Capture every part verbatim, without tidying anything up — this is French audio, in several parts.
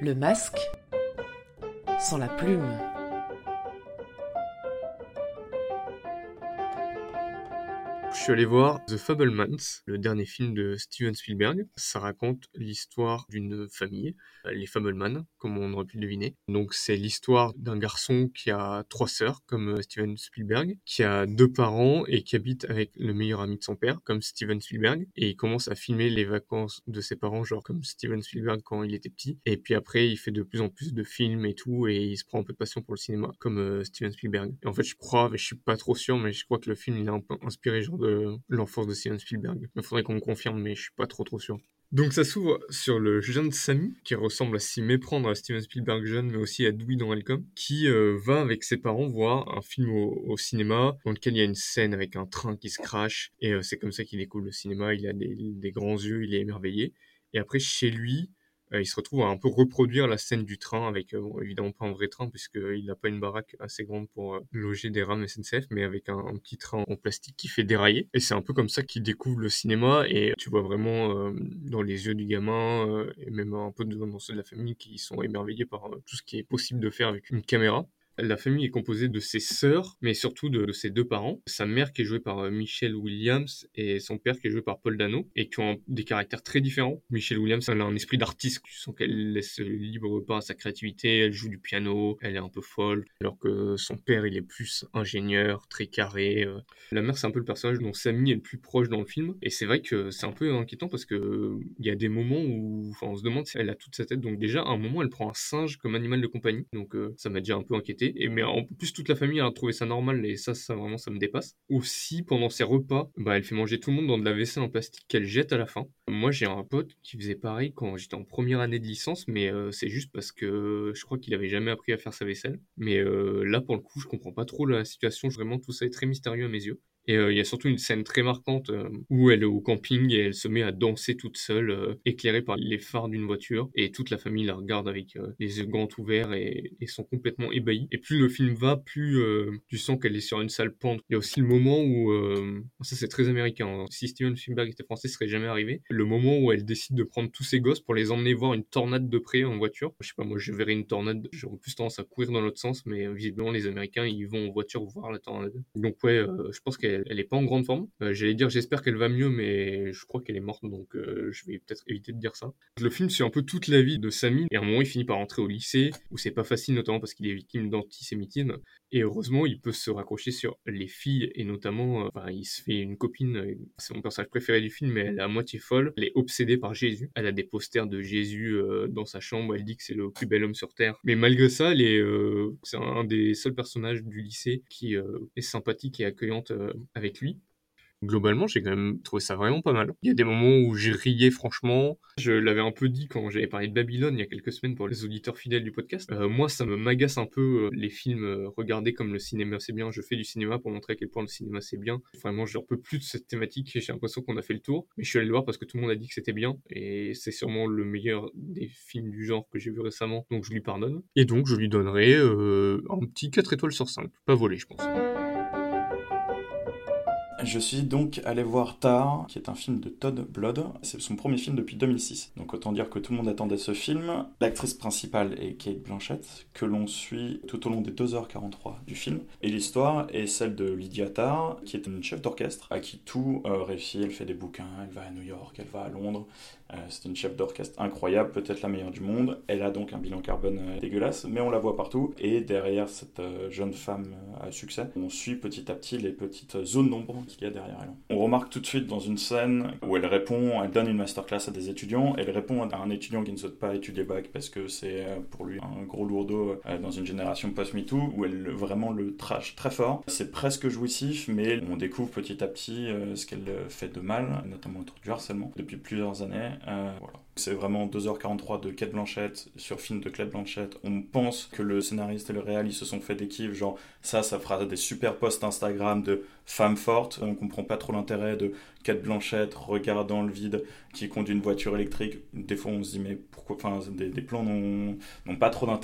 Le masque sans la plume. Je suis allé voir The Fabelmans, le dernier film de Steven Spielberg. Ça raconte l'histoire d'une famille, les Fabelmans, comme on aurait pu le deviner. Donc c'est l'histoire d'un garçon qui a trois sœurs, comme Steven Spielberg, qui a deux parents et qui habite avec le meilleur ami de son père, comme Steven Spielberg. Et il commence à filmer les vacances de ses parents, genre comme Steven Spielberg quand il était petit. Et puis après, il fait de plus en plus de films et tout, et il se prend un peu de passion pour le cinéma, comme euh, Steven Spielberg. Et en fait, je crois, mais je suis pas trop sûr, mais je crois que le film, il a un peu inspiré genre de l'enfance de Steven Spielberg. Il faudrait qu'on me confirme, mais je suis pas trop trop sûr. Donc ça s'ouvre sur le jeune Sammy, qui ressemble à s'y méprendre à Steven Spielberg jeune, mais aussi à Dewey dans Welcome, qui euh, va avec ses parents voir un film au, au cinéma, dans lequel il y a une scène avec un train qui se crache, et euh, c'est comme ça qu'il découvre le cinéma, il a des, des grands yeux, il est émerveillé. Et après, chez lui, euh, il se retrouve à un peu reproduire la scène du train, avec euh, bon, évidemment pas un vrai train, puisqu'il n'a pas une baraque assez grande pour euh, loger des rames S N C F, mais avec un, un petit train en plastique qui fait dérailler. Et c'est un peu comme ça qu'il découvre le cinéma, et tu vois vraiment euh, dans les yeux du gamin, euh, et même un peu dans ceux de la famille, qui sont émerveillés par euh, tout ce qui est possible de faire avec une caméra. La famille est composée de ses sœurs, mais surtout de, de ses deux parents. Sa mère qui est jouée par euh, Michelle Williams et son père qui est joué par Paul Dano, et qui ont un- des caractères très différents. Michelle Williams, elle a un esprit d'artiste, tu sens qu'elle laisse libre pas à sa créativité, elle joue du piano, elle est un peu folle, alors que son père, il est plus ingénieur, très carré. euh. La mère, c'est un peu le personnage dont Sammy est le plus proche dans le film, et c'est vrai que c'est un peu inquiétant parce que euh, il y a des moments où, enfin, on se demande si elle a toute sa tête. Donc déjà, à un moment, elle prend un singe comme animal de compagnie, donc euh, ça m'a déjà un peu inquiété. Et mais en plus, toute la famille a trouvé ça normal, et ça, ça vraiment, ça me dépasse. Aussi, pendant ses repas, bah, elle fait manger tout le monde dans de la vaisselle en plastique qu'elle jette à la fin. Moi, j'ai un pote qui faisait pareil quand j'étais en première année de licence, mais euh, c'est juste parce que je crois qu'il avait jamais appris à faire sa vaisselle. Mais euh, là, pour le coup, je comprends pas trop la situation. Vraiment, tout ça est très mystérieux à mes yeux. Et euh, il y a surtout une scène très marquante euh, où elle est au camping et elle se met à danser toute seule, euh, éclairée par les phares d'une voiture. Et toute la famille la regarde avec euh, les yeux grands ouverts et, et sont complètement ébahis. Et plus le film va, plus euh, tu sens qu'elle est sur une sale pente. Il y a aussi le moment où, euh, ça c'est très américain, hein. Si Steven Spielberg était français, ce serait jamais arrivé. Le moment où elle décide de prendre tous ses gosses pour les emmener voir une tornade de près en voiture. Je sais pas, moi je verrais une tornade, j'aurais plus tendance à courir dans l'autre sens, mais euh, visiblement les Américains ils vont en voiture voir la tornade. Donc ouais, euh, je pense qu'elle elle est pas en grande forme. Euh, j'allais dire j'espère qu'elle va mieux, mais je crois qu'elle est morte, donc euh, je vais peut-être éviter de dire ça. Le film suit un peu toute la vie de Sammy, et à un moment il finit par rentrer au lycée, où c'est pas facile, notamment parce qu'il est victime d'antisémitisme. Et heureusement, il peut se raccrocher sur les filles, et notamment, euh, enfin, il se fait une copine, euh, c'est mon personnage préféré du film, mais elle est à moitié folle, elle est obsédée par Jésus, elle a des posters de Jésus euh, dans sa chambre, elle dit que c'est le plus bel homme sur Terre. Mais malgré ça, elle est, euh, c'est un des seuls personnages du lycée qui euh, est sympathique et accueillante euh, avec lui. Globalement, j'ai quand même trouvé ça vraiment pas mal. Il y a des moments où j'ai riais franchement. Je l'avais un peu dit quand j'avais parlé de Babylone il y a quelques semaines pour les auditeurs fidèles du podcast. Euh, moi, ça me m'agace un peu euh, les films euh, regardés comme le cinéma c'est bien. Je fais du cinéma pour montrer à quel point le cinéma c'est bien. Vraiment, j'en peux plus de cette thématique. J'ai l'impression qu'on a fait le tour. Mais je suis allé le voir parce que tout le monde a dit que c'était bien. Et c'est sûrement le meilleur des films du genre que j'ai vu récemment. Donc je lui pardonne. Et donc je lui donnerai euh, un petit quatre étoiles sur cinq. Pas volé, je pense. Je suis donc allé voir Tar, qui est un film de Todd Blood. C'est son premier film depuis deux mille six. Donc autant dire que tout le monde attendait ce film. L'actrice principale est Cate Blanchett, que l'on suit tout au long des deux heures quarante-trois du film. Et l'histoire est celle de Lydia Tarr, qui est une chef d'orchestre, à qui tout euh, réussit. Elle fait des bouquins, elle va à New York, elle va à Londres. Euh, c'est une chef d'orchestre incroyable, peut-être la meilleure du monde. Elle a donc un bilan carbone euh, dégueulasse, mais on la voit partout. Et derrière cette euh, jeune femme euh, à succès, on suit petit à petit les petites zones d'ombre qu'il y a derrière elle. On remarque tout de suite dans une scène où elle répond, elle donne une masterclass à des étudiants, elle répond à un étudiant qui ne souhaite pas étudier bac parce que c'est euh, pour lui un gros lourdeau euh, dans une génération post-MeToo, où elle vraiment le trash très fort. C'est presque jouissif, mais on découvre petit à petit euh, ce qu'elle fait de mal, notamment autour du harcèlement, depuis plusieurs années. Euh, voilà. C'est vraiment deux heures quarante-trois de Cate Blanchett sur film de Cate Blanchett. On pense que le scénariste et le réal ils se sont fait des kiffs, genre ça, ça fera des super posts Instagram de femmes fortes. On comprend pas trop l'intérêt de Cate Blanchett regardant le vide qui conduit une voiture électrique. Des fois on se dit mais pourquoi, enfin des, des plans n'ont, n'ont pas trop d'intérêt.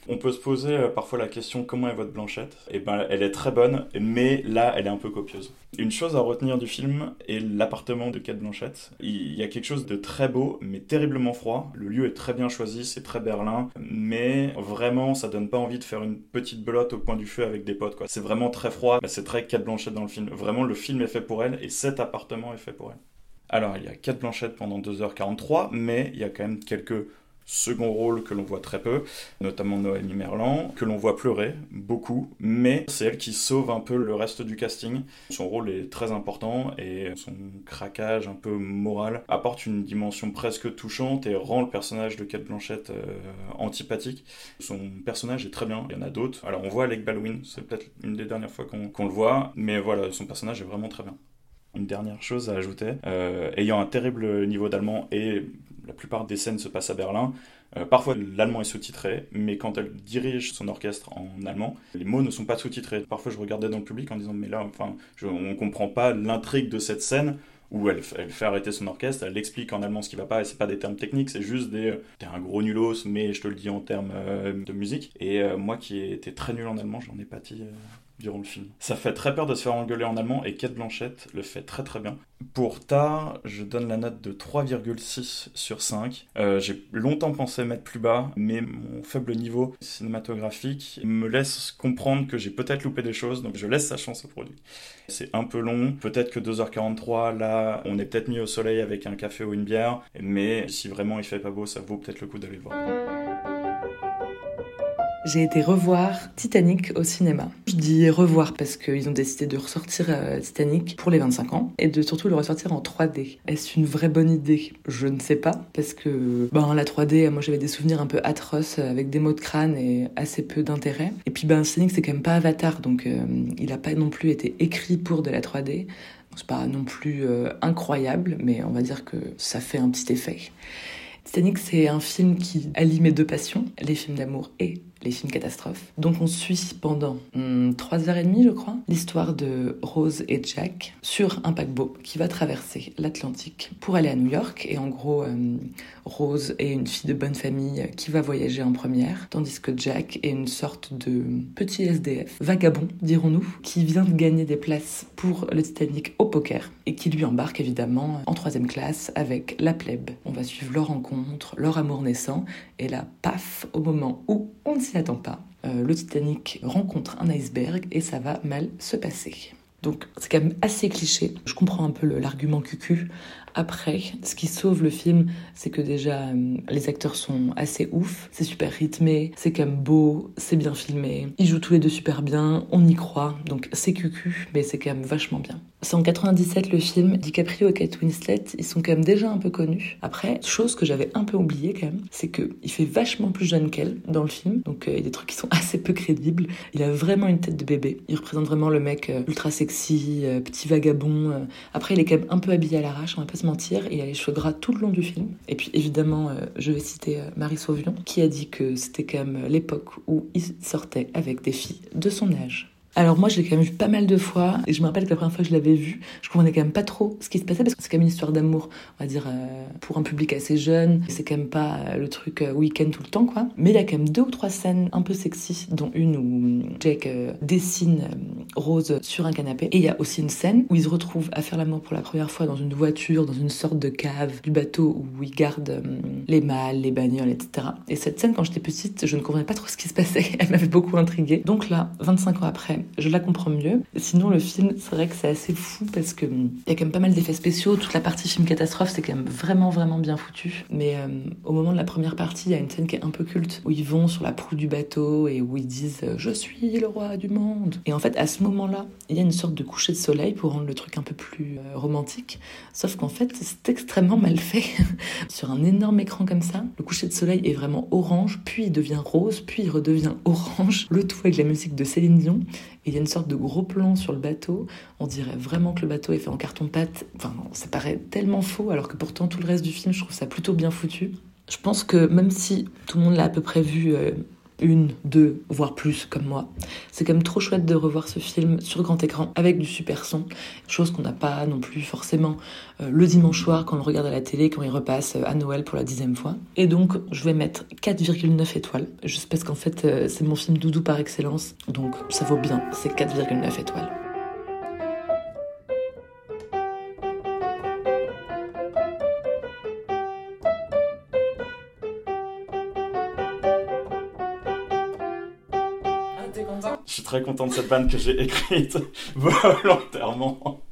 On peut se poser euh, parfois la question comment est votre Blanchett ? Et ben elle est très bonne, mais là elle est un peu copieuse. Une chose à retenir du film est l'appartement de Cate Blanchett. Il y a quelque chose de très beau, mais terriblement froid. Le lieu est très bien choisi, c'est très Berlin, mais vraiment ça donne pas envie de faire une petite belote au coin du feu avec des potes, quoi. C'est vraiment très froid, bah, c'est très Cate Blanchett dans le film. Vraiment le film est fait pour elle et cet appartement est fait pour elle. Alors il y a Cate Blanchett pendant deux heures quarante-trois, mais il y a quand même quelques second rôle que l'on voit très peu, notamment Noémie Merlan, que l'on voit pleurer beaucoup, mais c'est elle qui sauve un peu le reste du casting. Son rôle est très important et son craquage un peu moral apporte une dimension presque touchante et rend le personnage de Cate Blanchett euh, antipathique. Son personnage est très bien, il y en a d'autres. Alors on voit Alec Baldwin, c'est peut-être une des dernières fois qu'on, qu'on le voit, mais voilà, son personnage est vraiment très bien. Une dernière chose à ajouter, euh, ayant un terrible niveau d'allemand et la plupart des scènes se passent à Berlin, euh, parfois l'allemand est sous-titré, mais quand elle dirige son orchestre en allemand, les mots ne sont pas sous-titrés. Parfois je regardais dans le public en disant mais là, enfin, je, on comprend pas l'intrigue de cette scène où elle, elle fait arrêter son orchestre, elle explique en allemand ce qui va pas, et c'est pas des termes techniques, c'est juste des « t'es un gros nulos, mais je te le dis en termes euh, de musique ». Et euh, moi qui étais très nul en allemand, j'en ai pâti euh, durant le film. Ça fait très peur de se faire engueuler en allemand, et Cate Blanchett le fait très très bien. Pour Tar, je donne la note de trois virgule six sur cinq. Euh, j'ai longtemps pensé mettre plus bas, mais mon faible niveau cinématographique me laisse comprendre que j'ai peut-être loupé des choses, donc je laisse sa chance au produit. C'est un peu long, peut-être que deux heures quarante-trois, là, on est peut-être mis au soleil avec un café ou une bière, mais si vraiment il fait pas beau, ça vaut peut-être le coup d'aller le voir. J'ai été revoir Titanic au cinéma. Je dis revoir parce qu'ils ont décidé de ressortir euh, Titanic pour les vingt-cinq ans et de surtout le ressortir en trois D. Est-ce une vraie bonne idée ? Je ne sais pas parce que ben, la trois D, moi j'avais des souvenirs un peu atroces avec des maux de crâne et assez peu d'intérêt. Et puis ben, Titanic c'est quand même pas Avatar donc euh, il n'a pas non plus été écrit pour de la trois D. C'est pas non plus euh, incroyable mais on va dire que ça fait un petit effet. Titanic, c'est un film qui allie mes deux passions, les films d'amour et les films catastrophes. Donc on suit pendant hum, trois heures et demie, je crois, l'histoire de Rose et Jack sur un paquebot qui va traverser l'Atlantique pour aller à New York. Et en gros, hum, Rose est une fille de bonne famille qui va voyager en première, tandis que Jack est une sorte de petit S D F, vagabond, dirons-nous, qui vient de gagner des places pour le Titanic au poker et qui lui embarque évidemment en troisième classe avec la plèbe. On va suivre leur rencontre, leur amour naissant, et là, paf, au moment où on ne s'y attend pas, euh, le Titanic rencontre un iceberg et ça va mal se passer. Donc c'est quand même assez cliché. Je comprends un peu le, l'argument cucu. Après, ce qui sauve le film, c'est que déjà, euh, les acteurs sont assez ouf. C'est super rythmé, c'est quand même beau, c'est bien filmé. Ils jouent tous les deux super bien, on y croit. Donc c'est cucu, mais c'est quand même vachement bien. C'est en quatre-vingt-dix-sept le film. DiCaprio et Kate Winslet, ils sont quand même déjà un peu connus. Après, chose que j'avais un peu oubliée quand même, c'est qu'il fait vachement plus jeune qu'elle dans le film. Donc euh, il y a des trucs qui sont assez peu crédibles. Il a vraiment une tête de bébé. Il représente vraiment le mec euh, ultra sexy, euh, petit vagabond. Euh. Après, il est quand même un peu habillé à l'arrache, on va pas se mentir. Il a les cheveux gras tout le long du film. Et puis évidemment, euh, je vais citer euh, Marie Sauvion, qui a dit que c'était quand même l'époque où il sortait avec des filles de son âge. Alors moi je l'ai quand même vu pas mal de fois et je me rappelle que la première fois que je l'avais vu, je comprenais quand même pas trop ce qui se passait parce que c'est quand même une histoire d'amour, on va dire euh, pour un public assez jeune, c'est quand même pas euh, le truc euh, week-end tout le temps quoi. Mais il y a quand même deux ou trois scènes un peu sexy, dont une où Jake euh, dessine euh, Rose sur un canapé, et il y a aussi une scène où ils se retrouvent à faire l'amour pour la première fois dans une voiture, dans une sorte de cave du bateau où ils gardent euh, les malles, les bagnoles, et cetera. Et cette scène quand j'étais petite, je ne comprenais pas trop ce qui se passait, elle m'avait beaucoup intriguée. Donc là, vingt-cinq ans après, je la comprends mieux. Sinon, le film, c'est vrai que c'est assez fou parce que il y a quand même pas mal d'effets spéciaux. Toute la partie film catastrophe, c'est quand même vraiment, vraiment bien foutu. Mais euh, au moment de la première partie, il y a une scène qui est un peu culte où ils vont sur la proue du bateau et où ils disent « Je suis le roi du monde ». Et en fait, à ce moment-là, il y a une sorte de coucher de soleil pour rendre le truc un peu plus euh, romantique. Sauf qu'en fait, c'est extrêmement mal fait. Sur un énorme écran comme ça, le coucher de soleil est vraiment orange, puis il devient rose, puis il redevient orange. Le tout avec la musique de Céline Dion. Et il y a une sorte de gros plan sur le bateau. On dirait vraiment que le bateau est fait en carton-pâte. Enfin, ça paraît tellement faux, alors que pourtant, tout le reste du film, je trouve ça plutôt bien foutu. Je pense que même si tout le monde l'a à peu près vu euh, une, deux, voire plus comme moi. C'est quand même trop chouette de revoir ce film sur grand écran avec du super son, chose qu'on n'a pas non plus forcément euh, le dimanche soir quand on le regarde à la télé, quand il repasse euh, à Noël pour la dixième fois. Et donc je vais mettre quatre virgule neuf étoiles, juste parce qu'en fait euh, c'est mon film doudou par excellence, donc ça vaut bien, c'est quatre virgule neuf étoiles. Je suis très content de cette vanne que j'ai écrite volontairement.